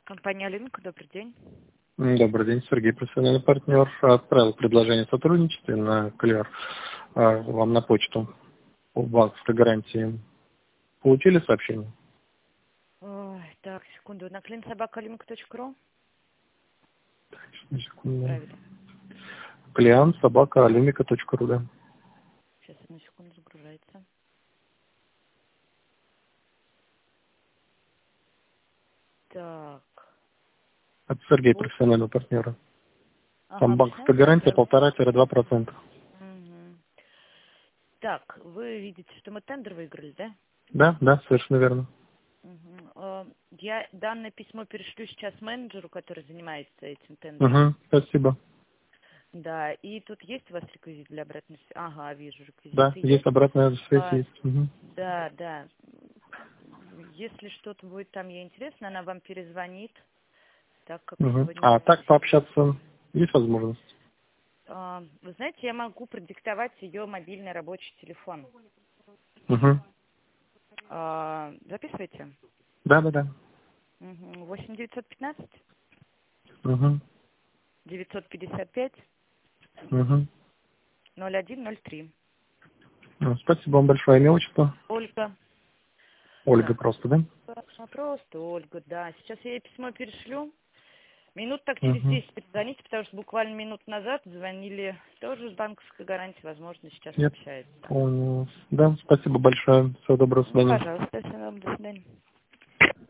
Компания «Линк», добрый день. Добрый день, Сергей, профессиональный партнер. Отправил предложение о сотрудничестве на Клер вам на почту по банковской гарантии. Получили сообщение? Ой, так, секунду. На clientsobaka.link.ru? Так, сейчас, секунду. Правильно. Клиент@alumika.ru, да. Сейчас, одну секунду, загружается. Так. Это Сергей, Вот. профессионального партнера. Ага, Там банковская профессиональный гарантия партнер. 1,5-2%. Угу. Так, вы видите, что мы тендер выиграли, да? Да, да, совершенно верно. Угу. Я данное письмо перешлю сейчас менеджеру, который занимается этим тендером. Угу, спасибо. Да, и тут есть у вас реквизит для обратной связи? Ага, вижу, Да, реквизиты есть есть. обратная связь, есть. Угу. Да, да. Если что-то будет там ей интересно, она вам перезвонит, так как Угу. сегодня А мы не так сидим. пообщаться есть возможность? Вы знаете, я могу продиктовать ее мобильный рабочий телефон. Угу. Записывайте. Да, да, да. 8 915 Угу. 955 Угу. 0103. Спасибо вам большое. Имя, отчество? Ольга. Ольга Так, просто, да? просто Ольга, да. Сейчас я ей письмо перешлю. Минут так через Угу. 10 перезвоните, потому что буквально минут назад звонили тоже с банковской гарантией, возможно, сейчас Я общается. понял. Да, спасибо большое. Всего доброго, до свидания. Пожалуйста, до свидания.